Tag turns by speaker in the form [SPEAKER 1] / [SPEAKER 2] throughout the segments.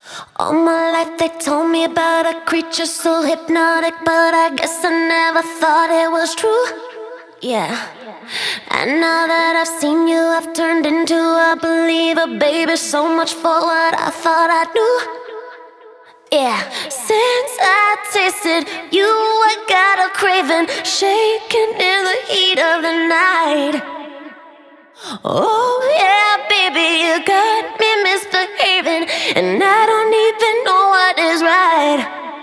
[SPEAKER 1] All my life they told me about a creature so hypnotic, but I guess I never thought it was true. Yeah. And now that I've seen you, I've turned into a believer, baby. So much for what I thought I knew. Yeah. Since I tasted you, I got a craving, shaking in the heat of the night. Oh yeah, baby, you got me misbehaving, and I don't even know what is right.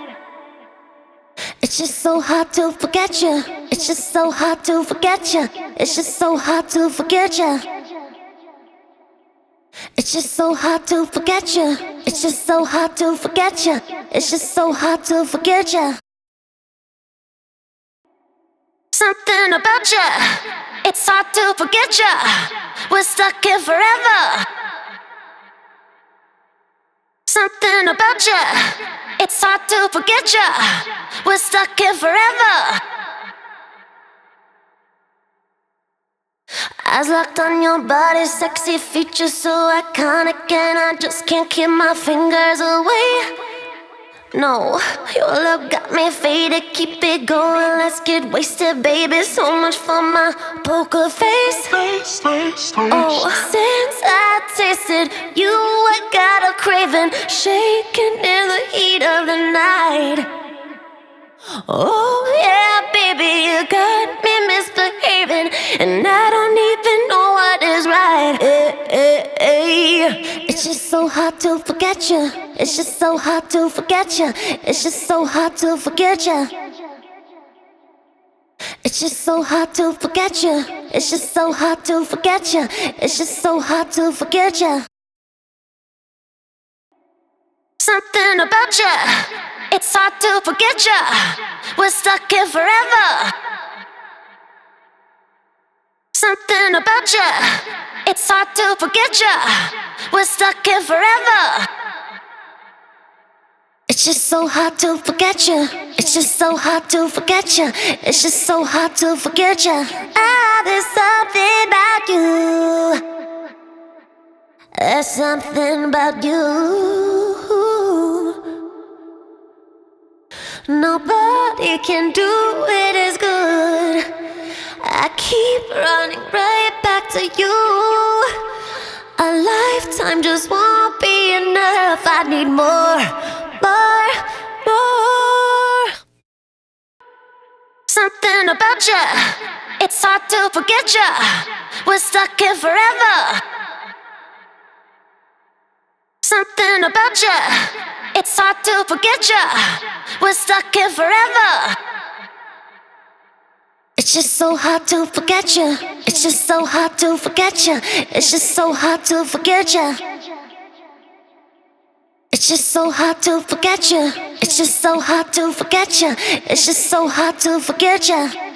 [SPEAKER 1] It's just so hard to forget you. It's just so hard to forget you. It's just so hard to forget you. It's just so hard to forget you. It's just so hard to forget you. It's just so hard to forget you. Something about you, it's hard to forget you. We're stuck here forever. Something about you, it's hard to forget you. We're stuck here forever. Eyes locked on your body, sexy features so iconic, and I just can't keep my fingers away. No, your love got me faded. Keep it going, let's get wasted, baby. So much for my poker face. Oh, since I tasted you, I got a craving, shaking in the heat of the night. Oh yeah, baby, you got me misbehaving, and I don't even know what is right. It's just so hard to forget you. It's just so hard to forget you. It's just so hard to forget you. It's just so hard to forget you. It's just so hard to forget you. It's just so hard to forget you. Something about you, it's hard to forget you. We're stuck here forever. Something about you, it's hard to forget you. We're stuck here forever. It's just so hard to forget you. It's just so hard to forget you. It's just so hard to forget you. Ah, there's something about you. There's something about you. Nobody can do it as good. I keep running right back to you. A lifetime just won't be enough. I need more, more, more. Something about you, it's hard to forget you. We're stuck here forever. Something about you, it's hard to forget you. We're stuck here forever. It's just so hard to forget you. It's just so hard to forget you. It's just so hard to forget you. It's just so hard to forget you. It's just so hard to forget you. It's just so hard to forget you.